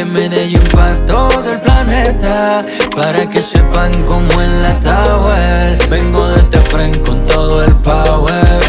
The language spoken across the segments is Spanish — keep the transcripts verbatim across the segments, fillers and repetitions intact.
de Medellín pa' todo el planeta, para que sepan cómo en la Tower vengo desde frente con todo el power.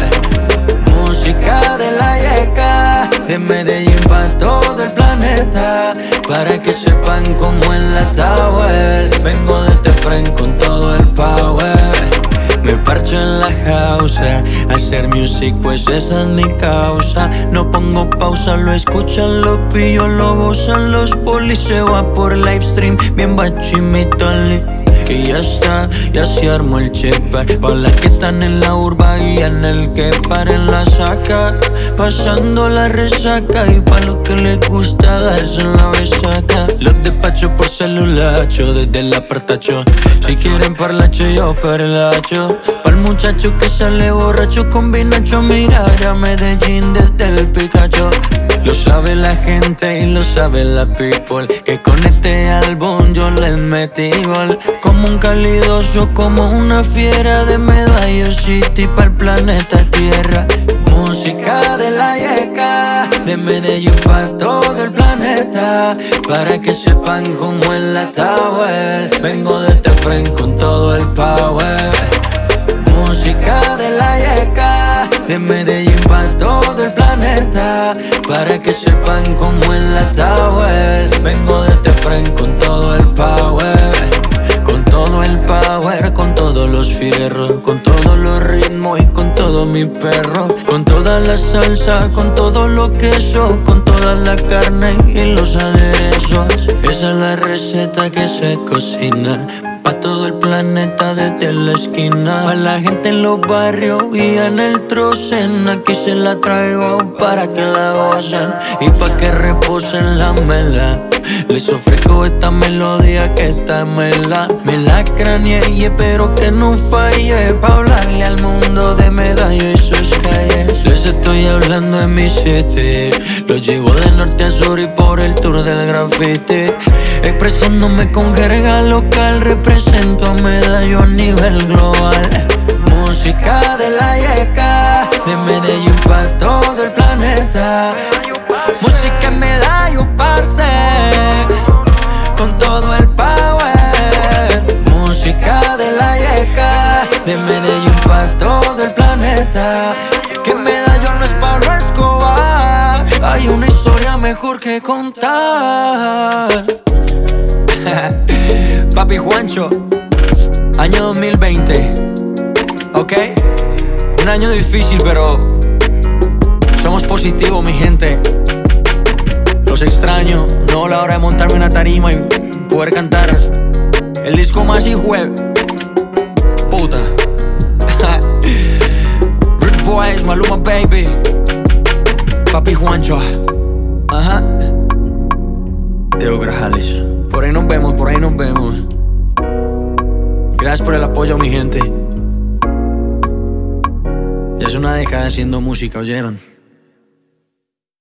Música de la yeca, de Medellín pa' todo el planeta, para que sepan cómo en la Tower vengo desde frente con todo el power. Me parcho en la house, hacer music pues esa es mi causa. No pongo pausa, lo escuchan, lo pillo, lo gozan. Los polis se va por livestream, bien bachimito y ya está, ya se armó el chepa. Pa' las que están en la urba y en el que paren la saca, pasando la resaca. Y pa' los que les gusta darse en la besaca, los despacho por celulacho, desde el apartacho. Si quieren parlacho, yo parlacho. Pa'l muchacho que sale borracho con vinacho, mirar a Medellín desde el Picacho. Lo sabe la gente y lo sabe la people, que con este álbum yo les metí gol. Como un calidoso, como una fiera, de Medallo City pa'l planeta Tierra. Música de la yeca, de Medellín pa' todo el planeta, para que sepan cómo en la Tower vengo desde frente con todo el power. Música de la yeca, de Medellín pa' todo el planeta, para que sepan cómo en la Tower vengo desde frente con todo el power. Con todo el power, con todos los fierros, con todos los ritmos y con todo mi perro. Con toda la salsa, con todo lo queso, con toda la carne y los aderezos. Esa es la receta que se cocina pa' todo el planeta desde la esquina. Pa' la gente en los barrios y en el trocen, aquí se la traigo para que la gocen y pa' que reposen la mela. Les ofrezco esta melodía que está mela. Me la craneé y espero que no falle, pa' hablarle al mundo de Medallo y sus calles. Les estoy hablando en mi city, los llevo de norte a sur y por el tour del graffiti. Expresándome con jerga local, represento a Medallo a nivel global. Música de la yeca, de Medellín pa' todo el planeta. Música en Medallo, parce, con todo el power. Música de la yeca, de Medellín pa' todo el planeta. Que Medallo no es Pablo Escobar, hay una historia mejor que contar. Papi Juancho, año dos mil veinte, ok. Un año difícil, pero somos positivos, mi gente. Los extraño, no la hora de montarme en una tarima y poder cantar el disco más hijueve puta. Rude Boys, Maluma Baby, Papi Juancho, ajá, Teo Grajales. Por ahí nos vemos, por ahí nos vemos. Gracias por el apoyo, mi gente. Ya es una década haciendo música, ¿oyeron?